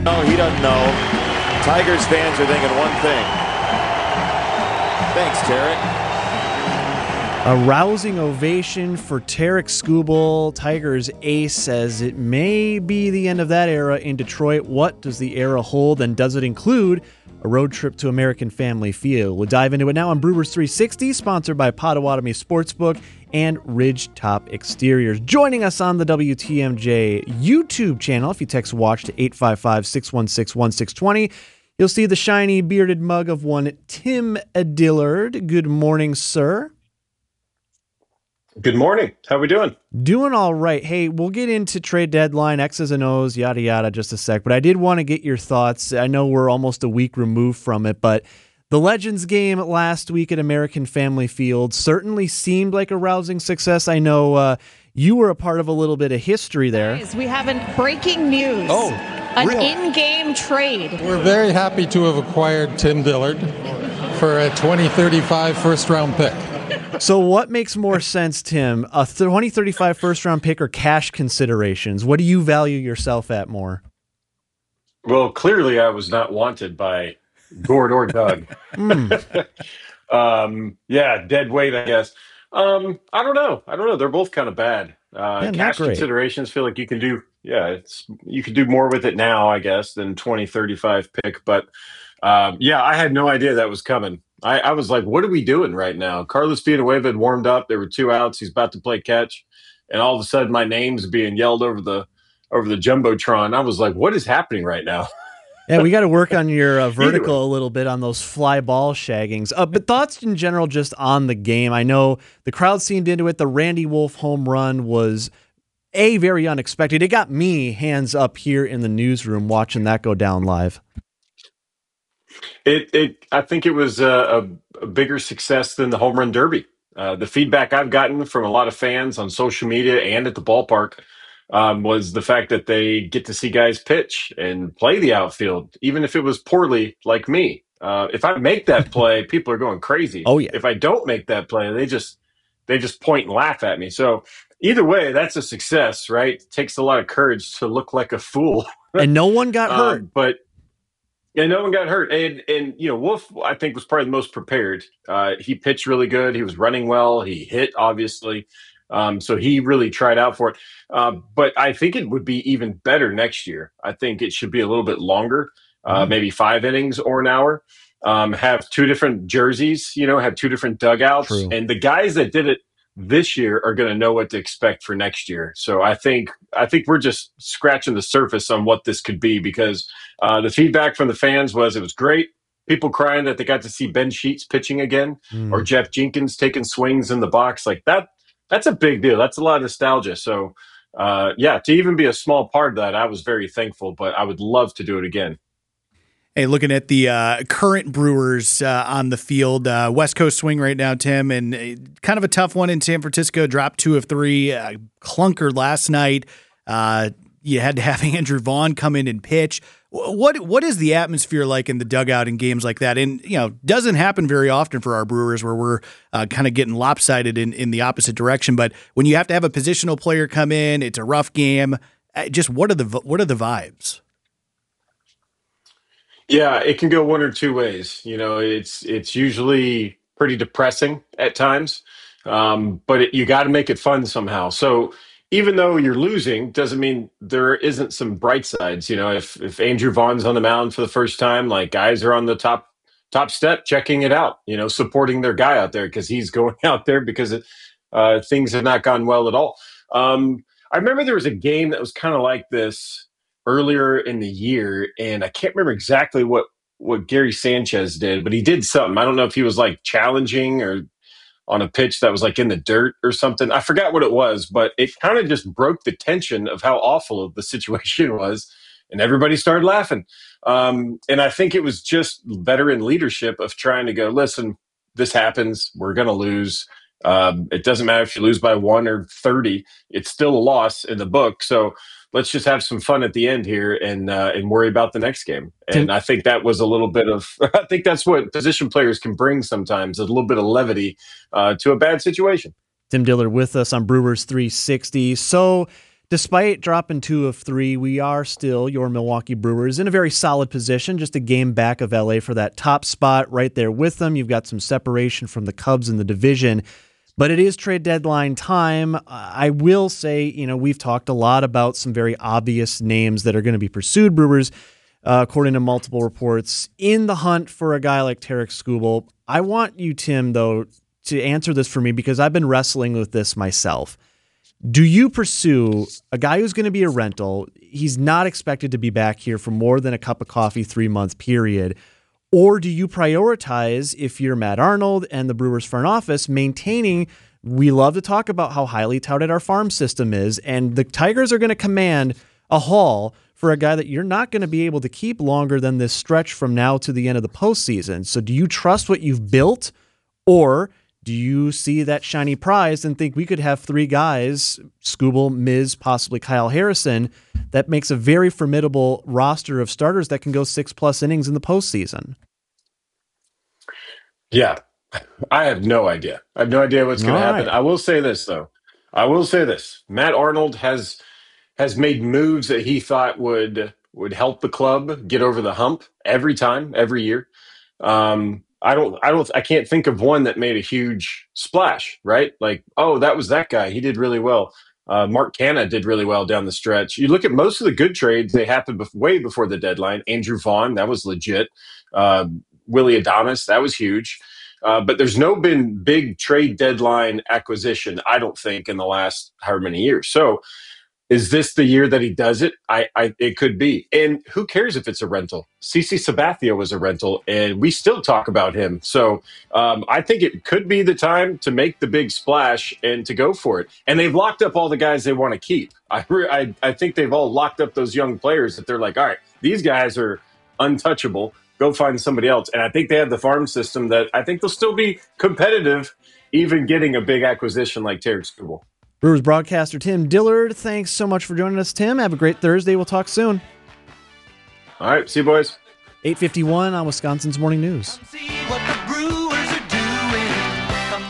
No, he doesn't know. Tigers fans are thinking one thing. Thanks, Tarek. A rousing ovation for Tarek Skubal, Tigers ace, says it may be the end of that era in Detroit. What does the era hold, and does it include a road trip to American Family Field? We'll dive into it now on Brewers 360, sponsored by Potawatomi Sportsbook and Ridgetop Exteriors. Joining us on the WTMJ YouTube channel, if you text WATCH to 855-616-1620, you'll see the shiny bearded mug of one Tim Dillard. Good morning, sir. Good morning. How are we doing? Doing all right. Hey, we'll get into trade deadline, X's and O's, yada, yada, just a sec. But I did want to get your thoughts. I know we're almost a week removed from it, but the Legends game last week at American Family Field certainly seemed like a rousing success. I know you were a part of a little bit of history there. Guys, we have breaking news. Oh, an really? in-game trade. We're very happy to have acquired Tim Dillard for a 2035 first-round pick. So what makes more sense, Tim, a 2035 first-round pick or cash considerations? What do you value yourself at more? Well, clearly I was not wanted by Gord or Doug. Yeah, dead weight, I guess. I don't know. They're both kind of bad. Cash considerations feel like you can do, you could do more with it now, I guess, than 2035 pick. But I had no idea that was coming. I was like, what are we doing right now? Carlos Villanueva had warmed up. There were 2 outs. He's about to play catch. And all of a sudden my name's being yelled over the Jumbotron. I was like, what is happening right now? Yeah, we got to work on your vertical a little bit on those fly ball shaggings. But thoughts in general just on the game. I know the crowd seemed into it. The Randy Wolf home run was very unexpected. It got me hands up here in the newsroom watching that go down live. I think it was a bigger success than the home run derby. The feedback I've gotten from a lot of fans on social media and at the ballpark was the fact that they get to see guys pitch and play the outfield, even if it was poorly, like me. If I make that play, people are going crazy. Oh yeah. If I don't make that play, they just point and laugh at me. So either way, that's a success, right? It takes a lot of courage to look like a fool. And no one got hurt. Yeah, no one got hurt. And Wolf, I think, was probably the most prepared. He pitched really good. He was running well. He hit, obviously. So he really tried out for it. But I think it would be even better next year. I think it should be a little bit longer, maybe 5 innings or an hour. Have 2 different jerseys, have 2 different dugouts. True. And the guys that did it this year are going to know what to expect for next year. So I think we're just scratching the surface on what this could be, because the feedback from the fans was it was great. People crying that they got to see Ben Sheets pitching again, or Jeff Jenkins taking swings in the box like that. That's a big deal. That's a lot of nostalgia. So to even be a small part of that, I was very thankful, but I would love to do it again. Hey, looking at the current Brewers on the field, West Coast swing right now, Tim, and kind of a tough one in San Francisco. Dropped 2 of 3, clunker last night. You had to have Andrew Vaughn come in and pitch. What is the atmosphere like in the dugout in games like that? And doesn't happen very often for our Brewers, where we're kind of getting lopsided in the opposite direction. But when you have to have a positional player come in, it's a rough game. Just what are the vibes? Yeah, it can go one or two ways. It's usually pretty depressing at times, but you got to make it fun somehow. So even though you're losing, doesn't mean there isn't some bright sides. If Andrew Vaughn's on the mound for the first time, like, guys are on the top step checking it out, supporting their guy out there because he's going out there because things have not gone well at all. I remember there was a game that was kind of like this earlier in the year, and I can't remember exactly what Gary Sanchez did, but he did something. I don't know if he was like challenging or on a pitch that was like in the dirt or something. I forgot what it was, but it kind of just broke the tension of how awful the situation was, and everybody started laughing. And I think it was just veteran leadership of trying to go, listen, this happens. We're going to lose. It doesn't matter if you lose by 1 or 30. It's still a loss in the book. So let's just have some fun at the end here and worry about the next game. And I think that was a little bit of – I think that's what position players can bring sometimes, a little bit of levity to a bad situation. Tim Dillard with us on Brewers 360. So Despite dropping 2 of 3, we are still, your Milwaukee Brewers, in a very solid position, just a game back of LA for that top spot, right there with them. You've got some separation from the Cubs in the division, but it is trade deadline time. I will say, we've talked a lot about some very obvious names that are going to be pursued, Brewers, according to multiple reports, in the hunt for a guy like Tarik Skubal. I want you, Tim, though, to answer this for me because I've been wrestling with this myself. Do you pursue a guy who's going to be a rental? He's not expected to be back here for more than a cup of coffee 3-month period. Or do you prioritize, if you're Matt Arnold and the Brewers front office, maintaining, we love to talk about how highly touted our farm system is, and the Tigers are going to command a haul for a guy that you're not going to be able to keep longer than this stretch from now to the end of the postseason. So do you trust what you've built, or do you see that shiny prize and think we could have 3 guys, Skubal, Miz, possibly Kyle Harrison, that makes a very formidable roster of starters that can go 6+ innings in the postseason? Yeah, I have no idea. I have no idea what's going to happen. Right. I will say this, though. Matt Arnold has made moves that he thought would help the club get over the hump every time, every year. I can't think of one that made a huge splash, right? Like, oh, that was that guy. He did really well. Mark Canha did really well down the stretch. You look at most of the good trades, they happened way before the deadline. Andrew Vaughn, that was legit. Willie Adames, that was huge. But there's been big trade deadline acquisition, I don't think, in the last however many years. So is this the year that he does it? It could be. And who cares if it's a rental? CC Sabathia was a rental, and we still talk about him. So I think it could be the time to make the big splash and to go for it. And they've locked up all the guys they want to keep. I think they've all locked up those young players that they're like, all right, these guys are untouchable. Go find somebody else. And I think they have the farm system that I think they'll still be competitive, even getting a big acquisition like Tarik Skubal. Brewers broadcaster Tim Dillard, thanks so much for joining us, Tim. Have a great Thursday. We'll talk soon. All right. See you, boys. 8:51 on Wisconsin's Morning News. See what the Brewers